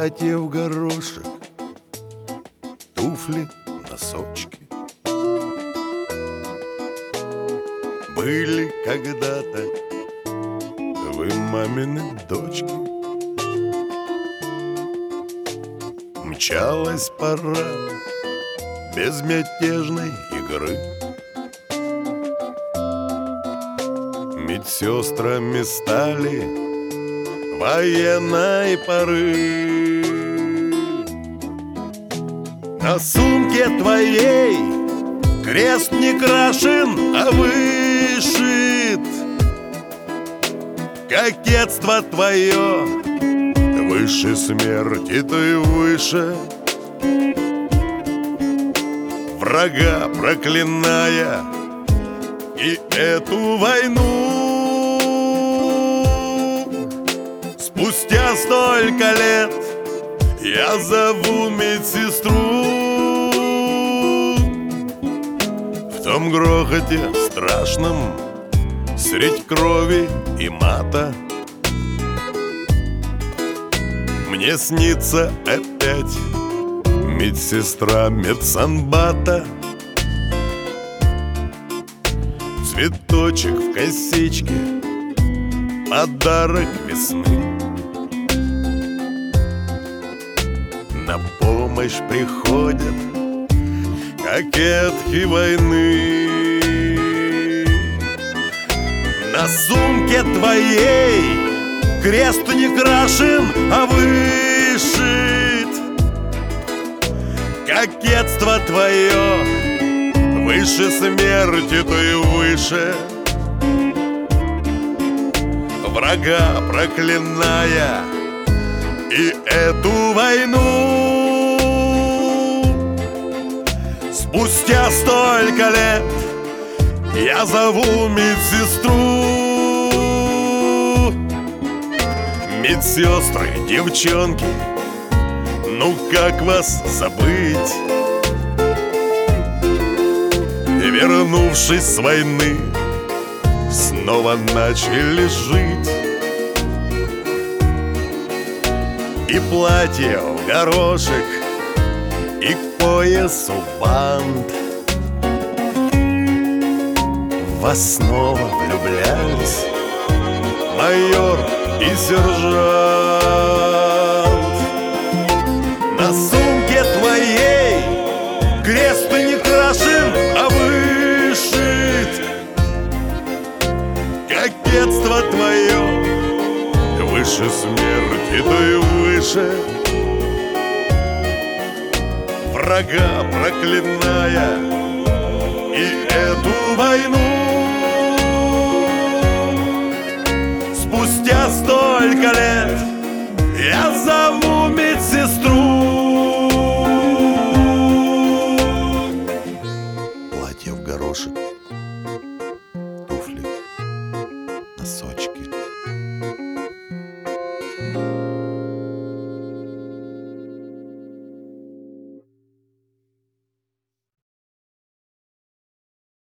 платье в горошек, туфли, носочки. Были когда-то вы мамины дочки. Мчалась пора безмятежной игры. Медсестрами стали военной поры. На сумке твоей крест не крашен, а вышит. Кокетство твое выше смерти, то и выше. Врага проклиная и эту войну, спустя столько лет я зову медсестру. В том грохоте страшном, средь крови и мата, мне снится опять медсестра медсанбата. Цветочек в косичке, подарок весны. На помощь приходят кокетки войны. На сумке твоей крест не крашен, а вышит. Кокетство твое выше смерти, то и выше. Врага проклиная и эту войну, спустя столько лет я зову медсестру. Медсестры, девчонки, ну как вас забыть? Вернувшись с войны, снова начали жить. И платье в горошек, и к поясу бант. В вас снова влюблялись майор и сержант. На сумке твоей крест не крашен, а вышит. Кокетство твое выше смерти, то и выше. Врага проклиная и эту войну, спустя столько лет я за